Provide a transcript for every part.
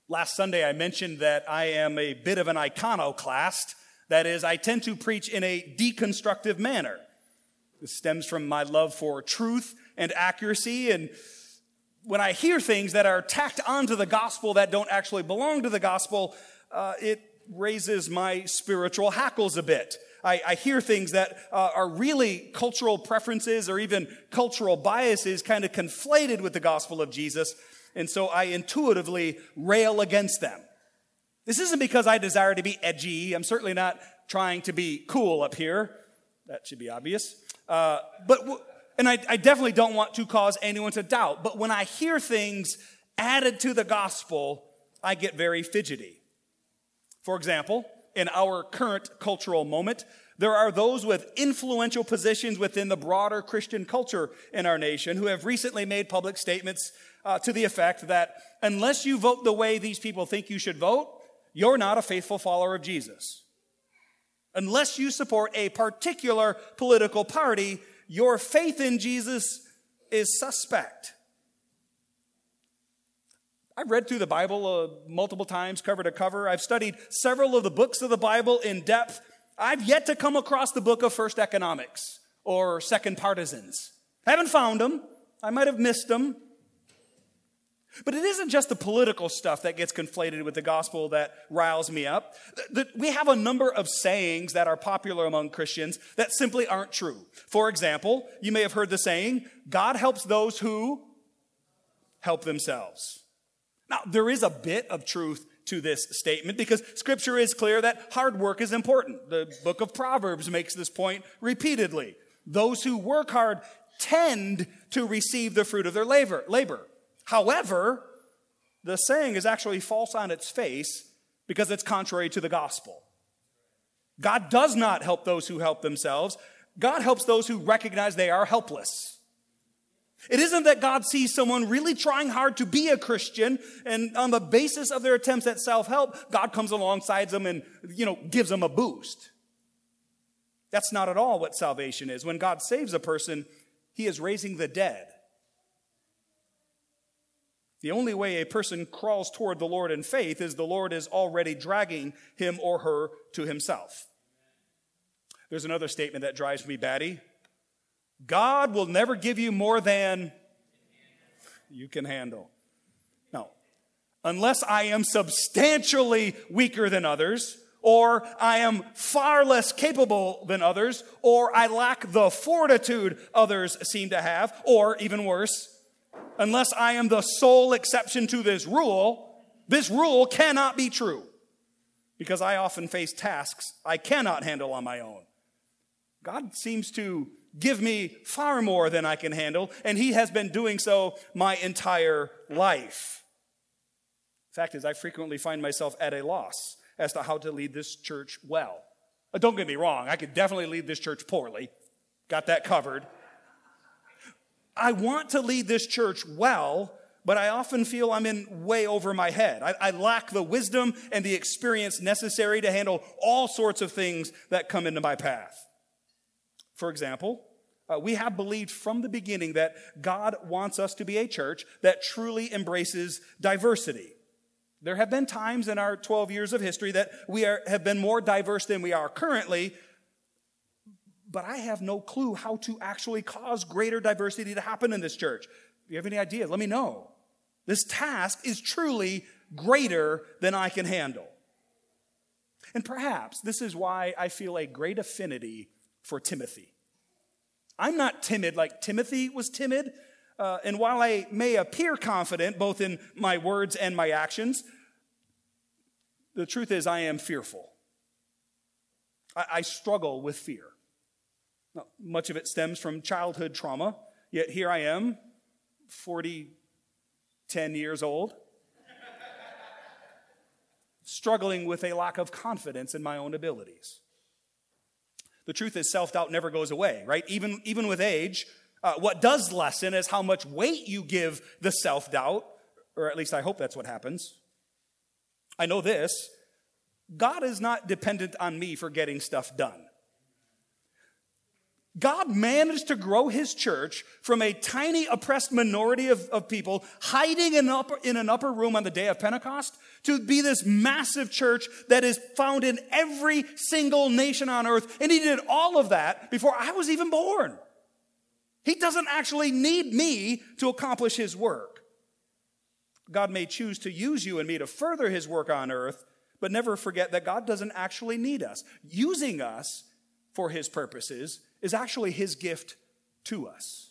Last Sunday, I mentioned that I am a bit of an iconoclast. That is, I tend to preach in a deconstructive manner. This stems from my love for truth and accuracy. And when I hear things that are tacked onto the gospel that don't actually belong to the gospel, it raises my spiritual hackles a bit. I hear things that are really cultural preferences or even cultural biases kind of conflated with the gospel of Jesus. And so I intuitively rail against them. This isn't because I desire to be edgy. I'm certainly not trying to be cool up here. That should be obvious. I definitely don't want to cause anyone to doubt. But when I hear things added to the gospel, I get very fidgety. For example, in our current cultural moment, there are those with influential positions within the broader Christian culture in our nation who have recently made public statements to the effect that unless you vote the way these people think you should vote, you're not a faithful follower of Jesus. Unless you support a particular political party, your faith in Jesus is suspect. I've read through the Bible multiple times, cover to cover. I've studied several of the books of the Bible in depth. I've yet to come across the book of First Economics or Second Partisans. I haven't found them. I might have missed them. But it isn't just the political stuff that gets conflated with the gospel that riles me up. We have a number of sayings that are popular among Christians that simply aren't true. For example, you may have heard the saying, God helps those who help themselves. Now, there is a bit of truth to this statement because Scripture is clear that hard work is important. The book of Proverbs makes this point repeatedly. Those who work hard tend to receive the fruit of their labor. However, the saying is actually false on its face because it's contrary to the gospel. God does not help those who help themselves. God helps those who recognize they are helpless. It isn't that God sees someone really trying hard to be a Christian, and on the basis of their attempts at self-help, God comes alongside them and, gives them a boost. That's not at all what salvation is. When God saves a person, he is raising the dead. The only way a person crawls toward the Lord in faith is the Lord is already dragging him or her to himself. There's another statement that drives me batty. God will never give you more than you can handle. No. Unless I am substantially weaker than others, or I am far less capable than others, or I lack the fortitude others seem to have, or even worse, unless I am the sole exception to this rule cannot be true because I often face tasks I cannot handle on my own. God seems to give me far more than I can handle, and he has been doing so my entire life. Fact is, I frequently find myself at a loss as to how to lead this church well. Don't get me wrong, I could definitely lead this church poorly. Got that covered. I want to lead this church well, but I often feel I'm in way over my head. I lack the wisdom and the experience necessary to handle all sorts of things that come into my path. For example, we have believed from the beginning that God wants us to be a church that truly embraces diversity. There have been times in our 12 years of history that we have been more diverse than we are currently, but I have no clue how to actually cause greater diversity to happen in this church. If you have any ideas, let me know. This task is truly greater than I can handle. And perhaps this is why I feel a great affinity for Timothy. I'm not timid like Timothy was timid. And while I may appear confident both in my words and my actions, the truth is I am fearful. I struggle with fear. Now, much of it stems from childhood trauma, yet here I am, 10 years old, struggling with a lack of confidence in my own abilities. The truth is self-doubt never goes away, right? Even with age, what does lessen is how much weight you give the self-doubt, or at least I hope that's what happens. I know this, God is not dependent on me for getting stuff done. God managed to grow his church from a tiny oppressed minority of people hiding in an upper room on the day of Pentecost to be this massive church that is found in every single nation on earth. And he did all of that before I was even born. He doesn't actually need me to accomplish his work. God may choose to use you and me to further his work on earth, but never forget that God doesn't actually need us. Using us for his purposes is actually his gift to us.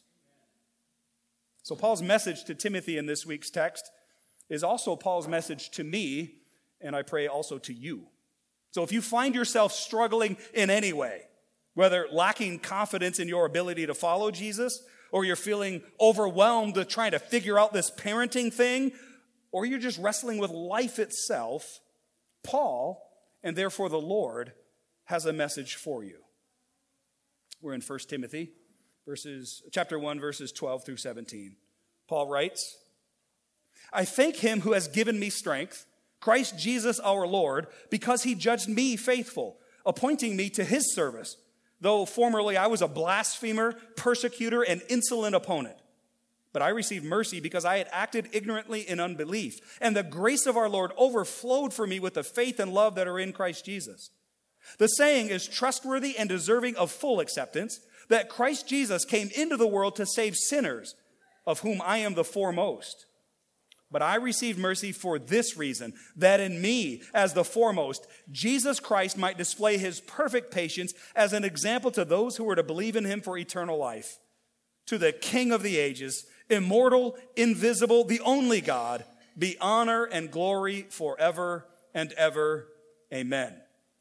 So Paul's message to Timothy in this week's text is also Paul's message to me, and I pray also to you. So if you find yourself struggling in any way, whether lacking confidence in your ability to follow Jesus, or you're feeling overwhelmed with trying to figure out this parenting thing, or you're just wrestling with life itself, Paul, and therefore the Lord, has a message for you. We're in 1 Timothy, chapter 1, verses 12 through 17. Paul writes, I thank him who has given me strength, Christ Jesus our Lord, because he judged me faithful, appointing me to his service, though formerly I was a blasphemer, persecutor, and insolent opponent. But I received mercy because I had acted ignorantly in unbelief, and the grace of our Lord overflowed for me with the faith and love that are in Christ Jesus. The saying is trustworthy and deserving of full acceptance, that Christ Jesus came into the world to save sinners, of whom I am the foremost. But I received mercy for this reason, that in me, as the foremost, Jesus Christ might display his perfect patience as an example to those who were to believe in him for eternal life. To the King of the ages, immortal, invisible, the only God, be honor and glory forever and ever. Amen.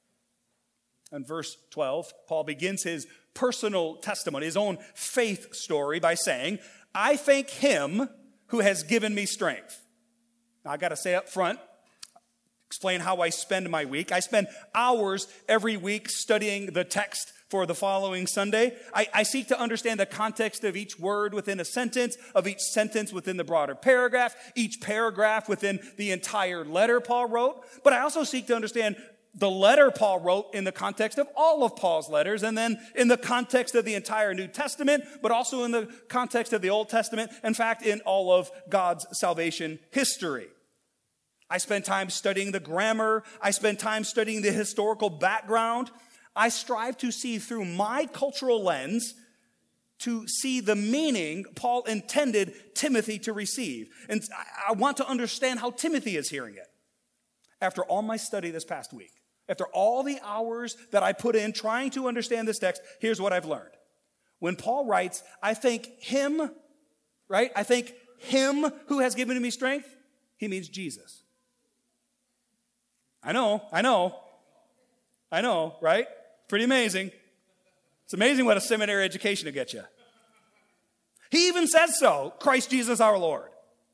In verse 12, Paul begins his personal testimony, his own faith story, by saying, I thank him who has given me strength. Now, I got to say up front, explain how I spend my week. I spend hours every week studying the text for the following Sunday. I seek to understand the context of each word within a sentence, of each sentence within the broader paragraph, each paragraph within the entire letter Paul wrote. But I also seek to understand the letter Paul wrote in the context of all of Paul's letters, and then in the context of the entire New Testament, but also in the context of the Old Testament, in fact, in all of God's salvation history. I spend time studying the grammar. I spend time studying the historical background. I strive to see through my cultural lens to see the meaning Paul intended Timothy to receive. And I want to understand how Timothy is hearing it. After all my study this past week, after all the hours that I put in trying to understand this text, here's what I've learned. When Paul writes, I thank him, right? I thank him who has given me strength, he means Jesus. I know, right? Pretty amazing. It's amazing what a seminary education will get you. He even says so, Christ Jesus our Lord.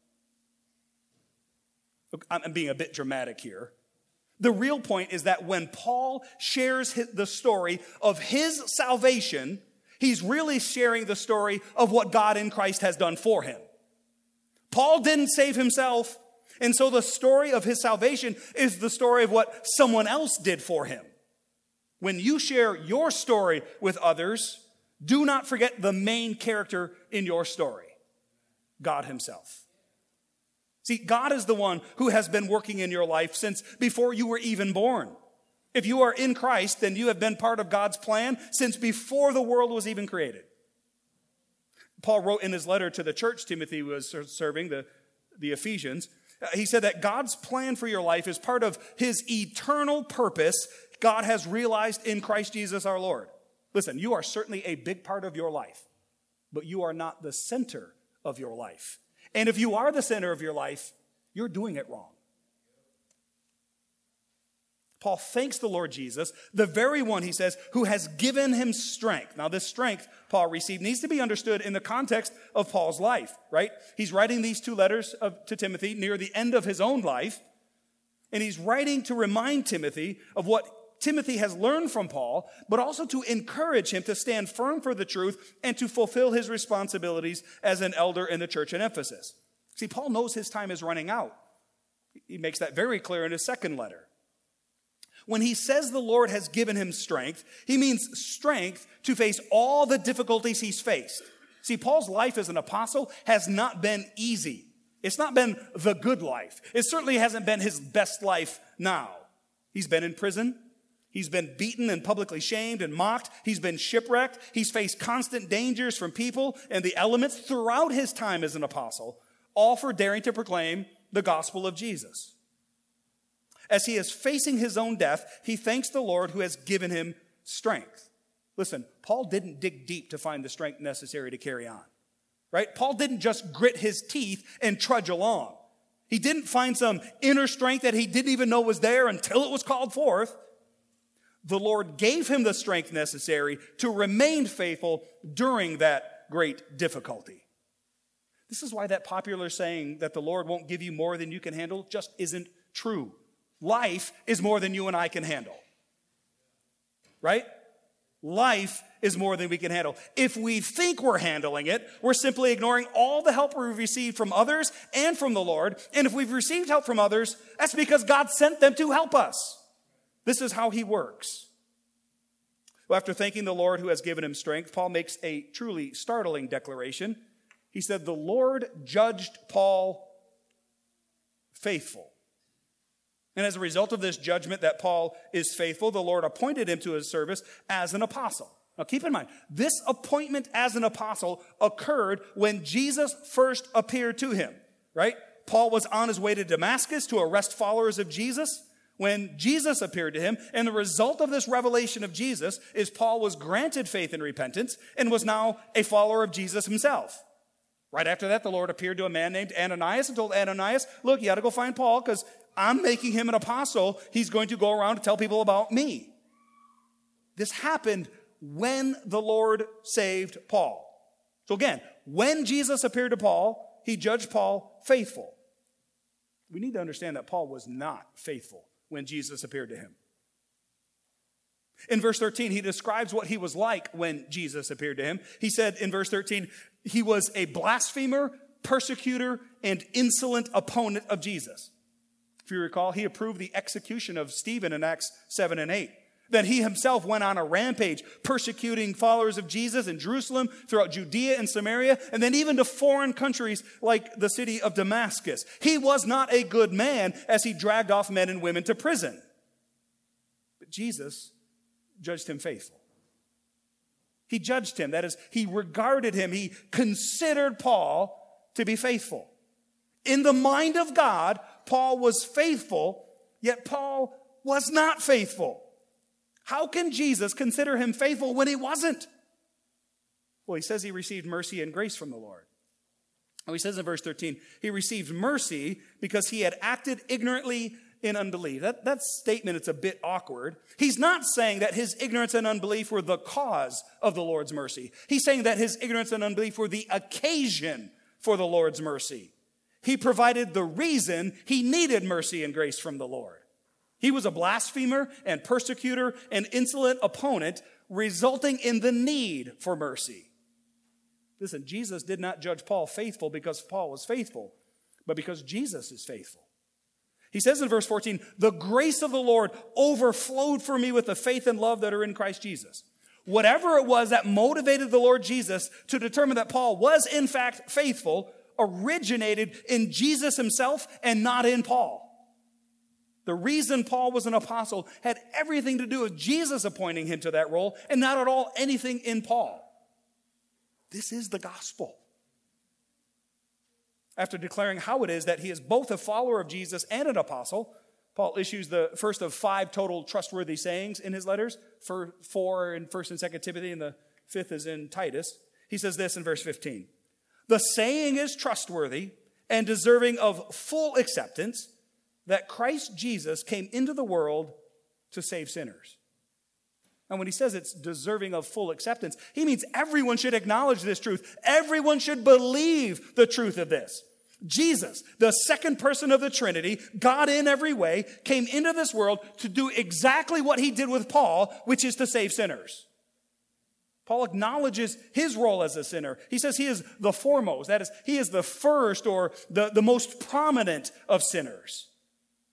Look, I'm being a bit dramatic here. The real point is that when Paul shares the story of his salvation, he's really sharing the story of what God in Christ has done for him. Paul didn't save himself, and so the story of his salvation is the story of what someone else did for him. When you share your story with others, do not forget the main character in your story, God himself. See, God is the one who has been working in your life since before you were even born. If you are in Christ, then you have been part of God's plan since before the world was even created. Paul wrote in his letter to the church Timothy was serving, the Ephesians, he said that God's plan for your life is part of his eternal purpose God has realized in Christ Jesus our Lord. Listen, you are certainly a big part of your life, but you are not the center of your life. And if you are the center of your life, you're doing it wrong. Paul thanks the Lord Jesus, the very one, he says, who has given him strength. Now, this strength Paul received needs to be understood in the context of Paul's life, right? He's writing these two letters to Timothy near the end of his own life, and he's writing to remind Timothy of what Timothy has learned from Paul, but also to encourage him to stand firm for the truth and to fulfill his responsibilities as an elder in the church in Ephesus. See, Paul knows his time is running out. He makes that very clear in his second letter. When he says the Lord has given him strength, he means strength to face all the difficulties he's faced. See, Paul's life as an apostle has not been easy. It's not been the good life. It certainly hasn't been his best life now. He's been in prison. He's been beaten and publicly shamed and mocked. He's been shipwrecked. He's faced constant dangers from people and the elements throughout his time as an apostle, all for daring to proclaim the gospel of Jesus. As he is facing his own death, he thanks the Lord who has given him strength. Listen, Paul didn't dig deep to find the strength necessary to carry on, right? Paul didn't just grit his teeth and trudge along. He didn't find some inner strength that he didn't even know was there until it was called forth. The Lord gave him the strength necessary to remain faithful during that great difficulty. This is why that popular saying that the Lord won't give you more than you can handle just isn't true. Life is more than you and I can handle. Right? Life is more than we can handle. If we think we're handling it, we're simply ignoring all the help we've received from others and from the Lord. And if we've received help from others, that's because God sent them to help us. This is how he works. Well, after thanking the Lord who has given him strength, Paul makes a truly startling declaration. He said, the Lord judged Paul faithful. And as a result of this judgment that Paul is faithful, the Lord appointed him to his service as an apostle. Now keep in mind, this appointment as an apostle occurred when Jesus first appeared to him, right? Paul was on his way to Damascus to arrest followers of Jesus when Jesus appeared to him. And the result of this revelation of Jesus is Paul was granted faith and repentance and was now a follower of Jesus himself. Right after that, the Lord appeared to a man named Ananias and told Ananias, look, you got to go find Paul because I'm making him an apostle. He's going to go around to tell people about me. This happened when the Lord saved Paul. So again, when Jesus appeared to Paul, he judged Paul faithful. We need to understand that Paul was not faithful when Jesus appeared to him. In verse 13, he describes what he was like when Jesus appeared to him. He said in verse 13, he was a blasphemer, persecutor, and insolent opponent of Jesus. If you recall, he approved the execution of Stephen in Acts 7 and 8. Then he himself went on a rampage, persecuting followers of Jesus in Jerusalem, throughout Judea and Samaria, and then even to foreign countries like the city of Damascus. He was not a good man as he dragged off men and women to prison. But Jesus judged him faithful. He judged him. That is, he regarded him. He considered Paul to be faithful. In the mind of God, Paul was faithful, yet Paul was not faithful. How can Jesus consider him faithful when he wasn't? Well, he says he received mercy and grace from the Lord. And he says in verse 13, he received mercy because he had acted ignorantly in unbelief. That statement, it's a bit awkward. He's not saying that his ignorance and unbelief were the cause of the Lord's mercy. He's saying that his ignorance and unbelief were the occasion for the Lord's mercy. He provided the reason he needed mercy and grace from the Lord. He was a blasphemer and persecutor and insolent opponent, resulting in the need for mercy. Listen, Jesus did not judge Paul faithful because Paul was faithful, but because Jesus is faithful. He says in verse 14, the grace of the Lord overflowed for me with the faith and love that are in Christ Jesus. Whatever it was that motivated the Lord Jesus to determine that Paul was in fact faithful originated in Jesus himself and not in Paul. The reason Paul was an apostle had everything to do with Jesus appointing him to that role and not at all anything in Paul. This is the gospel. After declaring how it is that he is both a follower of Jesus and an apostle, Paul issues the first of 5 total trustworthy sayings in his letters, 4 in 1st and 2nd Timothy, and the 5th is in Titus. He says this in verse 15. The saying is trustworthy and deserving of full acceptance that Christ Jesus came into the world to save sinners. And when he says it's deserving of full acceptance, he means everyone should acknowledge this truth. Everyone should believe the truth of this. Jesus, the second person of the Trinity, God in every way, came into this world to do exactly what he did with Paul, which is to save sinners. Paul acknowledges his role as a sinner. He says he is the foremost. That is, he is the first or the most prominent of sinners.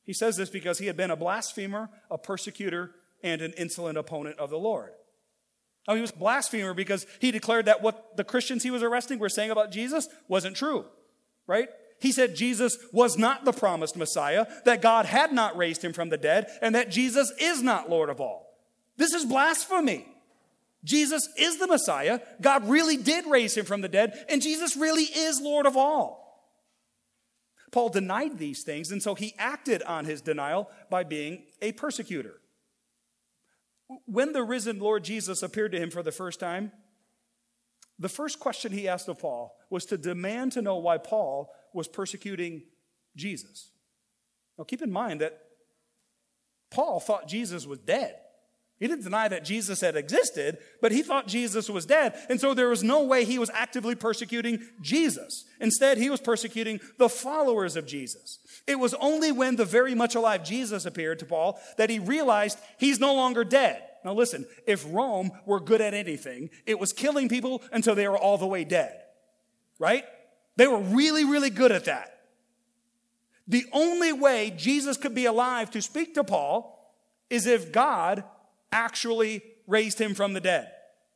He says this because he had been a blasphemer, a persecutor, and an insolent opponent of the Lord. He was a blasphemer because he declared that what the Christians he was arresting were saying about Jesus wasn't true, right? He said Jesus was not the promised Messiah, that God had not raised him from the dead, and that Jesus is not Lord of all. This is blasphemy. Jesus is the Messiah. God really did raise him from the dead, and Jesus really is Lord of all. Paul denied these things, and so he acted on his denial by being a persecutor. When the risen Lord Jesus appeared to him for the first time, the first question he asked of Paul was to demand to know why Paul was persecuting Jesus. Now keep in mind that Paul thought Jesus was dead. He didn't deny that Jesus had existed, but he thought Jesus was dead. And so there was no way he was actively persecuting Jesus. Instead, he was persecuting the followers of Jesus. It was only when the very much alive Jesus appeared to Paul that he realized he's no longer dead. Now listen, if Rome were good at anything, it was killing people until they were all the way dead. Right? They were really, really good at that. The only way Jesus could be alive to speak to Paul is if God actually raised him from the dead.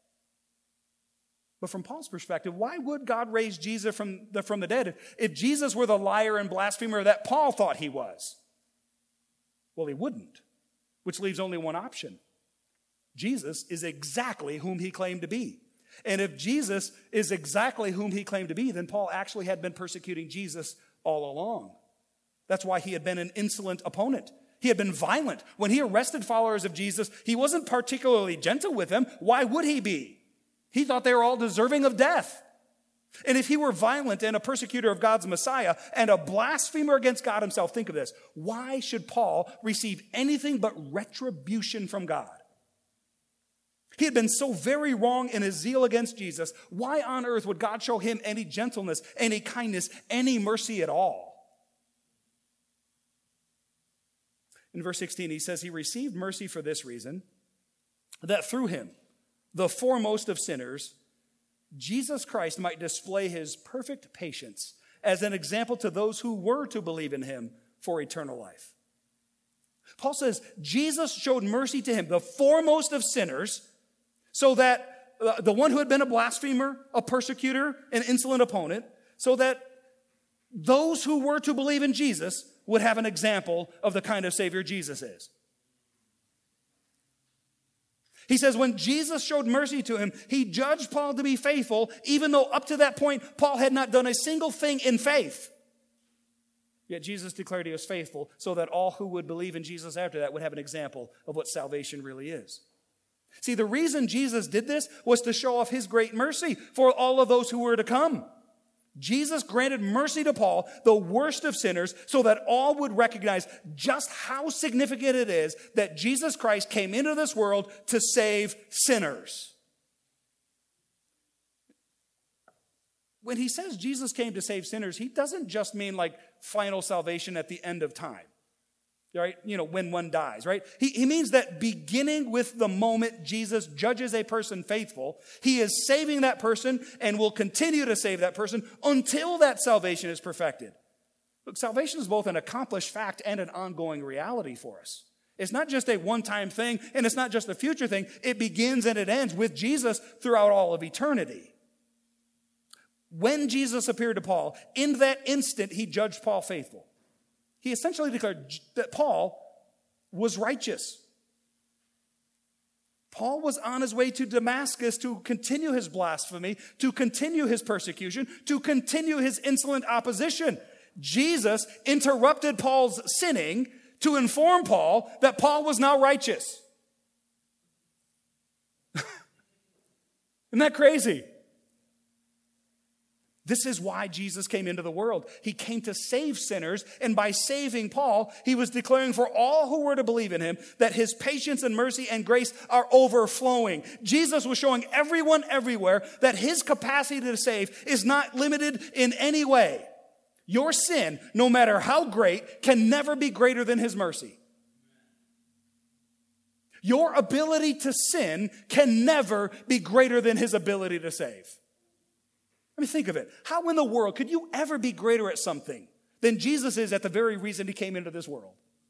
But from Paul's perspective, why would God raise Jesus from the dead if Jesus were the liar and blasphemer that Paul thought he was? Well, he wouldn't, which leaves only one option. Jesus is exactly whom he claimed to be. And if Jesus is exactly whom he claimed to be, then Paul actually had been persecuting Jesus all along. That's why he had been an insolent opponent. He had been violent. When he arrested followers of Jesus, he wasn't particularly gentle with them. Why would he be? He thought they were all deserving of death. And if he were violent and a persecutor of God's Messiah and a blasphemer against God himself, think of this. Why should Paul receive anything but retribution from God? He had been so very wrong in his zeal against Jesus. Why on earth would God show him any gentleness, any kindness, any mercy at all? In verse 16, he says he received mercy for this reason, that through him, the foremost of sinners, Jesus Christ might display his perfect patience as an example to those who were to believe in him for eternal life. Paul says Jesus showed mercy to him, the foremost of sinners, so that the one who had been a blasphemer, a persecutor, an insolent opponent, so that those who were to believe in Jesus would have an example of the kind of Savior Jesus is. He says when Jesus showed mercy to him, he judged Paul to be faithful, even though up to that point, Paul had not done a single thing in faith. Yet Jesus declared he was faithful so that all who would believe in Jesus after that would have an example of what salvation really is. See, the reason Jesus did this was to show off his great mercy for all of those who were to come. Jesus granted mercy to Paul, the worst of sinners, so that all would recognize just how significant it is that Jesus Christ came into this world to save sinners. When he says Jesus came to save sinners, he doesn't just mean like final salvation at the end of time. Right? When one dies, right? He means that beginning with the moment Jesus judges a person faithful, he is saving that person and will continue to save that person until that salvation is perfected. Look, salvation is both an accomplished fact and an ongoing reality for us. It's not just a one-time thing, and it's not just a future thing. It begins and it ends with Jesus throughout all of eternity. When Jesus appeared to Paul, in that instant, he judged Paul faithful. He essentially declared that Paul was righteous. Paul was on his way to Damascus to continue his blasphemy, to continue his persecution, to continue his insolent opposition. Jesus interrupted Paul's sinning to inform Paul that Paul was now righteous. Isn't that crazy? This is why Jesus came into the world. He came to save sinners, and by saving Paul, he was declaring for all who were to believe in him that his patience and mercy and grace are overflowing. Jesus was showing everyone everywhere that his capacity to save is not limited in any way. Your sin, no matter how great, can never be greater than his mercy. Your ability to sin can never be greater than his ability to save. I mean, think of it. How in the world could you ever be greater at something than Jesus is at the very reason he came into this world?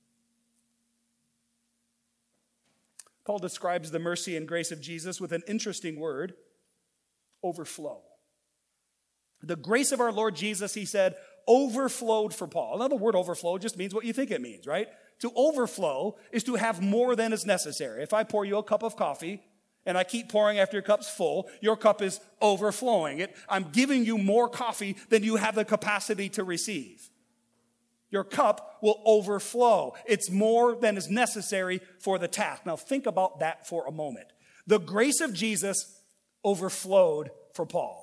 Paul describes the mercy and grace of Jesus with an interesting word, overflow. The grace of our Lord Jesus, he said, overflowed for Paul. Now, the word overflow just means what you think it means, right? To overflow is to have more than is necessary. If I pour you a cup of coffee and I keep pouring after your cup's full, your cup is overflowing. I'm giving you more coffee than you have the capacity to receive. Your cup will overflow. It's more than is necessary for the task. Now, think about that for a moment. The grace of Jesus overflowed for Paul.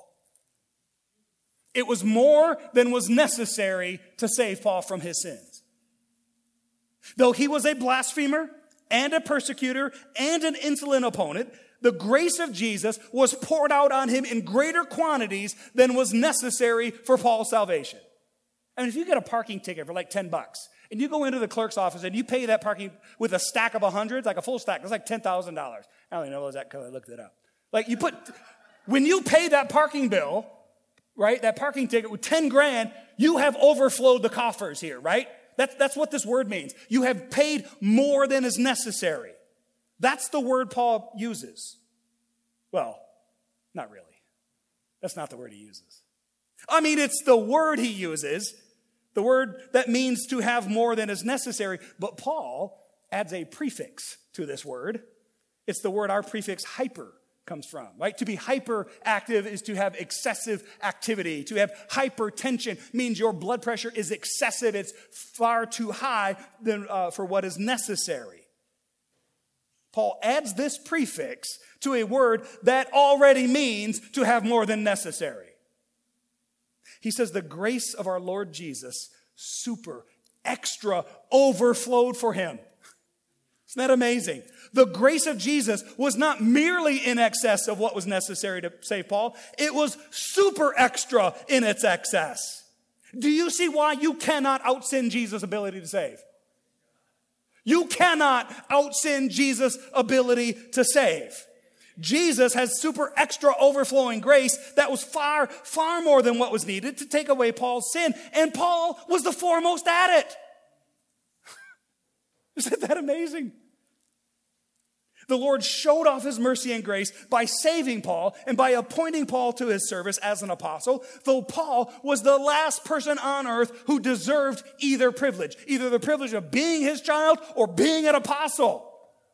It was more than was necessary to save Paul from his sins. Though he was a blasphemer and a persecutor and an insolent opponent, the grace of Jesus was poured out on him in greater quantities than was necessary for Paul's salvation. I mean, if you get a parking ticket for like $10 and you go into the clerk's office and you pay that parking with a stack of 100s, like a full stack, it's like $10,000. I only know that because I looked it up. Like when you pay that parking bill, right, that parking ticket with 10 grand, you have overflowed the coffers here, right? That's what this word means. You have paid more than is necessary. That's the word Paul uses. Well, not really. That's not the word he uses. I mean, it's the word he uses, the word that means to have more than is necessary. But Paul adds a prefix to this word. It's the word our prefix hyper comes from, right? To be hyperactive is to have excessive activity. To have hypertension means your blood pressure is excessive. It's far too high for what is necessary. Paul adds this prefix to a word that already means to have more than necessary. He says the grace of our Lord Jesus, super, extra, overflowed for him. Isn't that amazing? The grace of Jesus was not merely in excess of what was necessary to save Paul. It was super extra in its excess. Do you see why you cannot out-sin Jesus' ability to save? You cannot out-sin Jesus' ability to save. Jesus has super extra overflowing grace that was far, far more than what was needed to take away Paul's sin. And Paul was the foremost at it. Isn't that amazing? The Lord showed off his mercy and grace by saving Paul and by appointing Paul to his service as an apostle, though Paul was the last person on earth who deserved either privilege, either the privilege of being his child or being an apostle.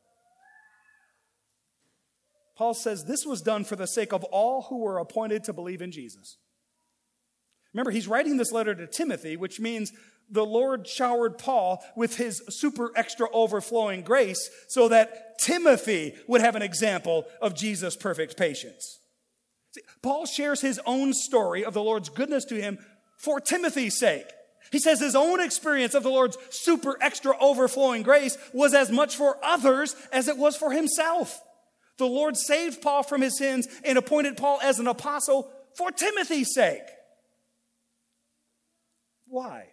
Paul says this was done for the sake of all who were appointed to believe in Jesus. Remember, he's writing this letter to Timothy, which means the Lord showered Paul with his super extra overflowing grace so that Timothy would have an example of Jesus' perfect patience. See, Paul shares his own story of the Lord's goodness to him for Timothy's sake. He says his own experience of the Lord's super extra overflowing grace was as much for others as it was for himself. The Lord saved Paul from his sins and appointed Paul as an apostle for Timothy's sake. Why?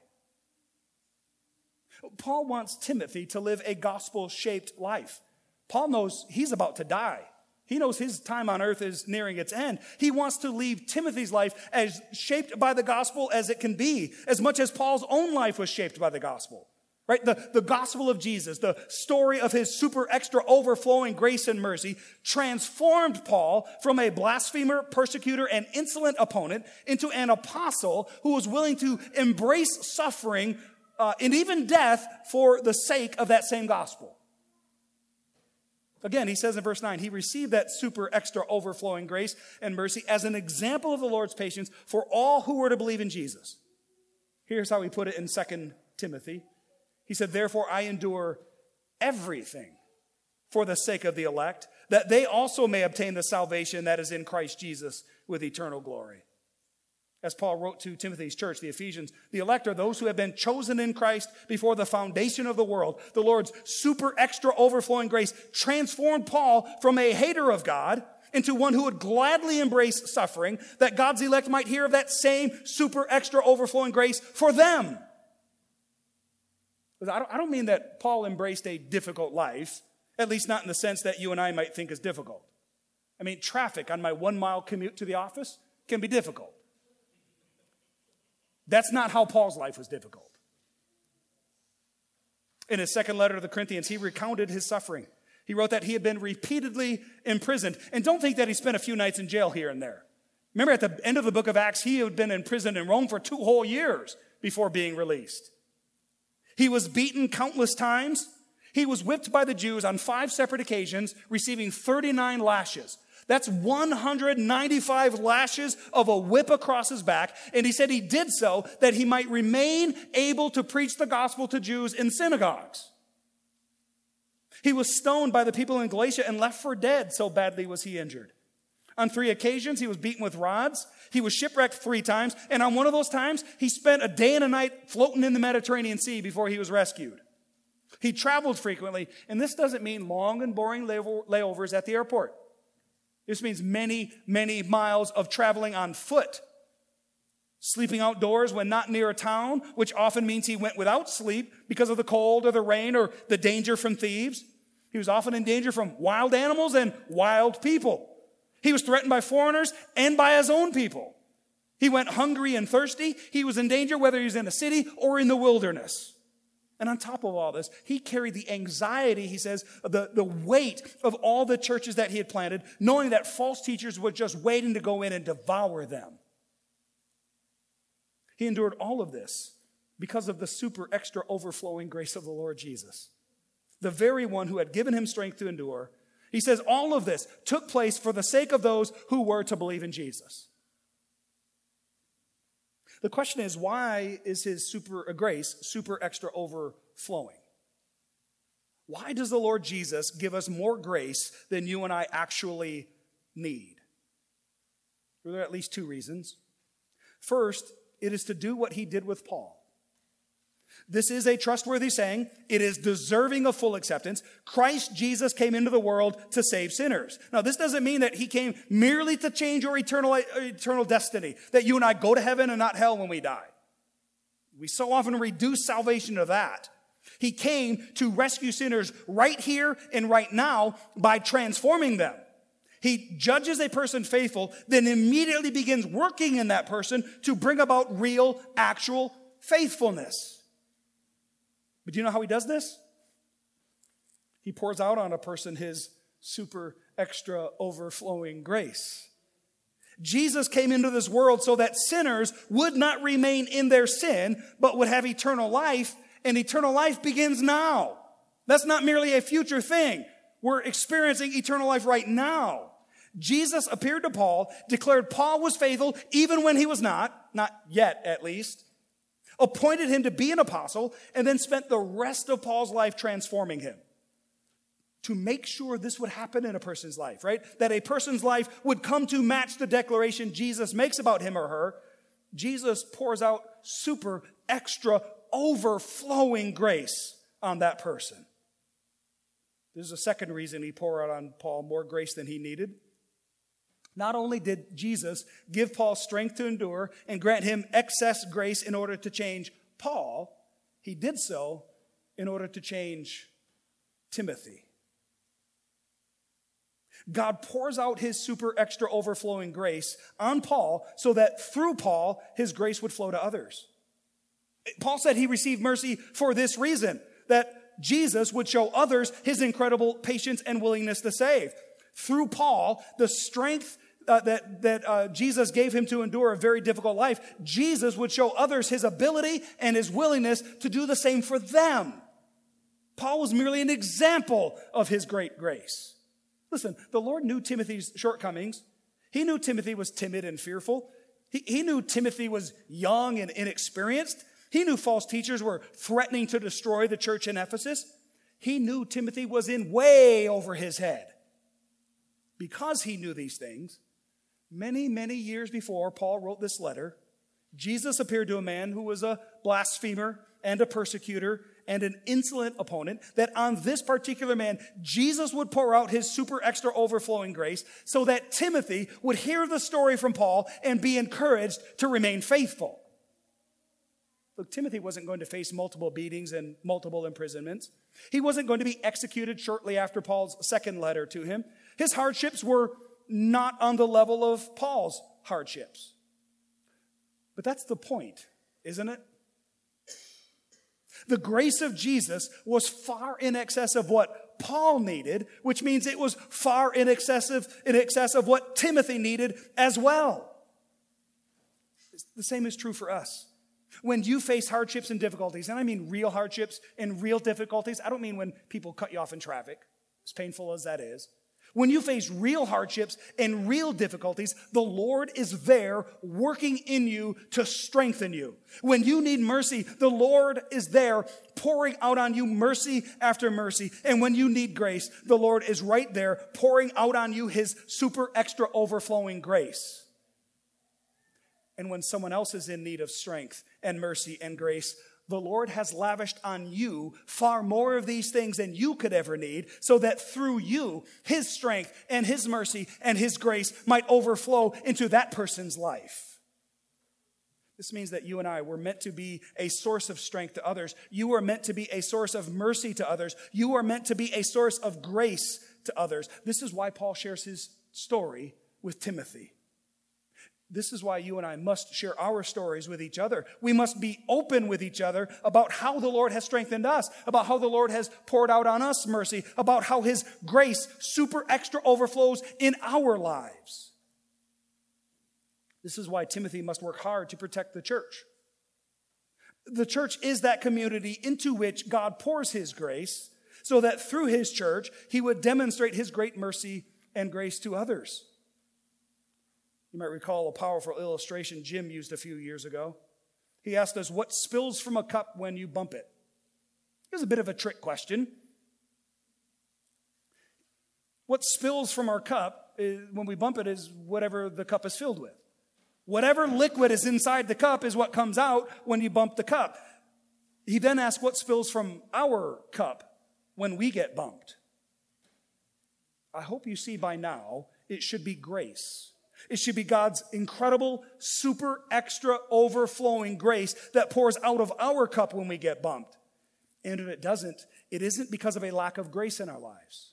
Paul wants Timothy to live a gospel-shaped life. Paul knows he's about to die. He knows his time on earth is nearing its end. He wants to leave Timothy's life as shaped by the gospel as it can be, as much as Paul's own life was shaped by the gospel. Right? The gospel of Jesus, the story of his super extra overflowing grace and mercy, transformed Paul from a blasphemer, persecutor, and insolent opponent into an apostle who was willing to embrace suffering and even death for the sake of that same gospel. Again, he says in verse 9, he received that super extra overflowing grace and mercy as an example of the Lord's patience for all who were to believe in Jesus. Here's how he put it in 2 Timothy. He said, therefore I endure everything for the sake of the elect, that they also may obtain the salvation that is in Christ Jesus with eternal glory. As Paul wrote to Timothy's church, the Ephesians, the elect are those who have been chosen in Christ before the foundation of the world. The Lord's super extra overflowing grace transformed Paul from a hater of God into one who would gladly embrace suffering, that God's elect might hear of that same super extra overflowing grace for them. I don't mean that Paul embraced a difficult life, at least not in the sense that you and I might think is difficult. I mean, traffic on my 1-mile commute to the office can be difficult. That's not how Paul's life was difficult. In his second letter to the Corinthians, he recounted his suffering. He wrote that he had been repeatedly imprisoned. And don't think that he spent a few nights in jail here and there. Remember, at the end of the book of Acts, he had been imprisoned in Rome for 2 whole years before being released. He was beaten countless times. He was whipped by the Jews on 5 separate occasions, receiving 39 lashes. That's 195 lashes of a whip across his back. And he said he did so that he might remain able to preach the gospel to Jews in synagogues. He was stoned by the people in Galatia and left for dead, so badly was he injured. On 3 occasions, he was beaten with rods. He was shipwrecked 3 times. And on one of those times, he spent a day and a night floating in the Mediterranean Sea before he was rescued. He traveled frequently. And this doesn't mean long and boring layovers at the airport. This means many, many miles of traveling on foot. Sleeping outdoors when not near a town, which often means he went without sleep because of the cold or the rain or the danger from thieves. He was often in danger from wild animals and wild people. He was threatened by foreigners and by his own people. He went hungry and thirsty. He was in danger whether he was in a city or in the wilderness. And on top of all this, he carried the anxiety, he says, the weight of all the churches that he had planted, knowing that false teachers were just waiting to go in and devour them. He endured all of this because of the super extra overflowing grace of the Lord Jesus, the very one who had given him strength to endure. He says all of this took place for the sake of those who were to believe in Jesus. The question is, why is his grace super extra overflowing? Why does the Lord Jesus give us more grace than you and I actually need? Well, there are at least 2 reasons. First, it is to do what he did with Paul. This is a trustworthy saying. It is deserving of full acceptance. Christ Jesus came into the world to save sinners. Now, this doesn't mean that he came merely to change your eternal destiny, that you and I go to heaven and not hell when we die. We so often reduce salvation to that. He came to rescue sinners right here and right now by transforming them. He judges a person faithful, then immediately begins working in that person to bring about real, actual faithfulness. But do you know how he does this? He pours out on a person his super extra overflowing grace. Jesus came into this world so that sinners would not remain in their sin, but would have eternal life, and eternal life begins now. That's not merely a future thing. We're experiencing eternal life right now. Jesus appeared to Paul, declared Paul was faithful even when he was not yet at least, appointed him to be an apostle, and then spent the rest of Paul's life transforming him to make sure this would happen in a person's life, right? That a person's life would come to match the declaration Jesus makes about him or her. Jesus pours out super extra overflowing grace on that person. There's a second reason he poured out on Paul more grace than he needed. Not only did Jesus give Paul strength to endure and grant him excess grace in order to change Paul, he did so in order to change Timothy. God pours out his super extra overflowing grace on Paul so that through Paul, his grace would flow to others. Paul said he received mercy for this reason, that Jesus would show others his incredible patience and willingness to save. Through Paul, the strength that Jesus gave him to endure a very difficult life, Jesus would show others his ability and his willingness to do the same for them. Paul was merely an example of his great grace. Listen, the Lord knew Timothy's shortcomings. He knew Timothy was timid and fearful. He knew Timothy was young and inexperienced. He knew false teachers were threatening to destroy the church in Ephesus. He knew Timothy was in way over his head. Because he knew these things, many, many years before Paul wrote this letter, Jesus appeared to a man who was a blasphemer and a persecutor and an insolent opponent, that on this particular man, Jesus would pour out his super extra overflowing grace so that Timothy would hear the story from Paul and be encouraged to remain faithful. Look, Timothy wasn't going to face multiple beatings and multiple imprisonments. He wasn't going to be executed shortly after Paul's second letter to him. His hardships were not on the level of Paul's hardships. But that's the point, isn't it? The grace of Jesus was far in excess of what Paul needed, which means it was far in excess of what Timothy needed as well. The same is true for us. When you face hardships and difficulties, and I mean real hardships and real difficulties, I don't mean when people cut you off in traffic, as painful as that is. When you face real hardships and real difficulties, the Lord is there working in you to strengthen you. When you need mercy, the Lord is there pouring out on you mercy after mercy. And when you need grace, the Lord is right there pouring out on you his super extra overflowing grace. And when someone else is in need of strength and mercy and grace, the Lord has lavished on you far more of these things than you could ever need, so that through you, his strength and his mercy and his grace might overflow into that person's life. This means that you and I were meant to be a source of strength to others. You are meant to be a source of mercy to others. You are meant to be a source of grace to others. This is why Paul shares his story with Timothy. This is why you and I must share our stories with each other. We must be open with each other about how the Lord has strengthened us, about how the Lord has poured out on us mercy, about how his grace super extra overflows in our lives. This is why Timothy must work hard to protect the church. The church is that community into which God pours his grace, so that through his church, he would demonstrate his great mercy and grace to others. You might recall a powerful illustration Jim used a few years ago. He asked us, what spills from a cup when you bump it? It was a bit of a trick question. What spills from our cup when we bump it is whatever the cup is filled with. Whatever liquid is inside the cup is what comes out when you bump the cup. He then asked what spills from our cup when we get bumped. I hope you see by now it should be grace. It should be God's incredible, super extra overflowing grace that pours out of our cup when we get bumped. And if it doesn't, it isn't because of a lack of grace in our lives.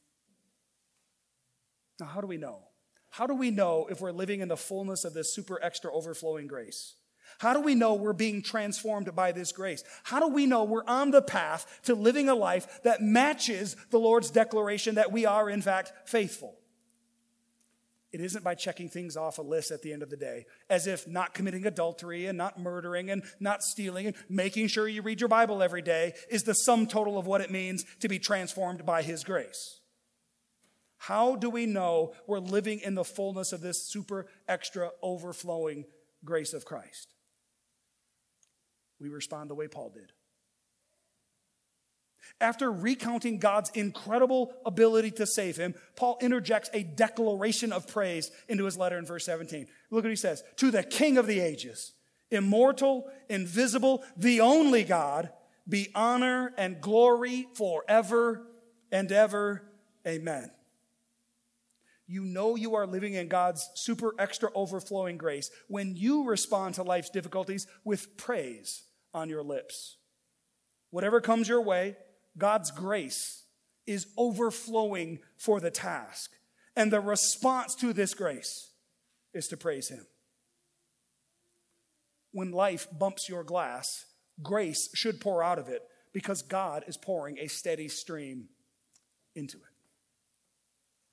Now, how do we know? How do we know if we're living in the fullness of this super extra overflowing grace? How do we know we're being transformed by this grace? How do we know we're on the path to living a life that matches the Lord's declaration that we are, in fact, faithful? It isn't by checking things off a list at the end of the day, as if not committing adultery and not murdering and not stealing and making sure you read your Bible every day is the sum total of what it means to be transformed by his grace. How do we know we're living in the fullness of this super extra overflowing grace of Christ? We respond the way Paul did. After recounting God's incredible ability to save him, Paul interjects a declaration of praise into his letter in verse 17. Look what he says. To the King of the ages, immortal, invisible, the only God, be honor and glory forever and ever. Amen. You know you are living in God's super extra overflowing grace when you respond to life's difficulties with praise on your lips. Whatever comes your way, God's grace is overflowing for the task. And the response to this grace is to praise him. When life bumps your glass, grace should pour out of it because God is pouring a steady stream into it.